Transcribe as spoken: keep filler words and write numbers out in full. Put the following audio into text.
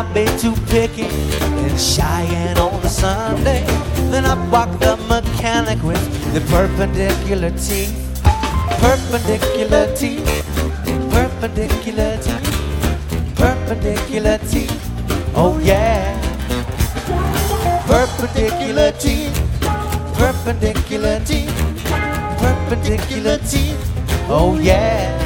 I'd be too picky and Cheyenne on a Sunday. Then I'd walk the mechanic with the perpendicular teeth. Perpendicular teeth, perpendicular teeth, perpendicular teeth, oh yeah. Perpendicular teeth, perpendicular teeth, perpendicular teeth, oh yeah.